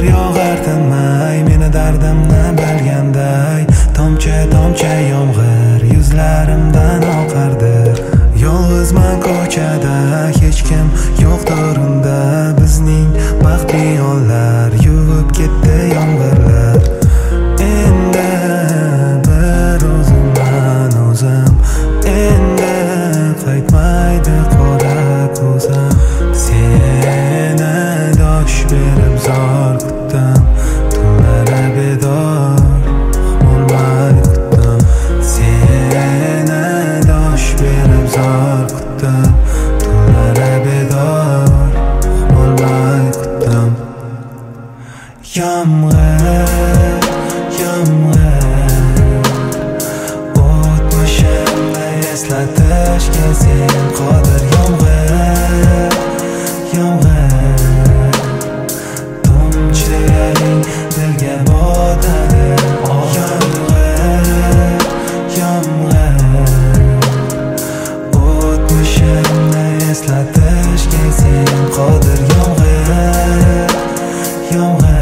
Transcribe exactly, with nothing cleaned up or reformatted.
yog'ar tinmay, meni dardimni bilganday. Tomchi tomchi yomg'ir yuzlarimdan oqardir. Yolg'izman ko'chada, hech kim yo'qdir unda. Bizning baxtli onlar yuvib ketdi yomg'irlar. Endi bir o'zimman o'zim, endi qaytmaydi qora ko'zim. Seni dosh berib zor kutdim, tunlari bedor bo'lmay kutdim. Seni dosh berib zor kutdim, tunlari bedor bo'lmay kutdim. Yomg'ir, yomg'ir, o'tmishimni eslatishga sen qodir. Yomg'ir, yomg'ir, tomchilaring dilga botadi. Yomg'ir, yomg'ir, o'tmishimni eslatishga sen qodir. Yomg'ir, yomg'ir.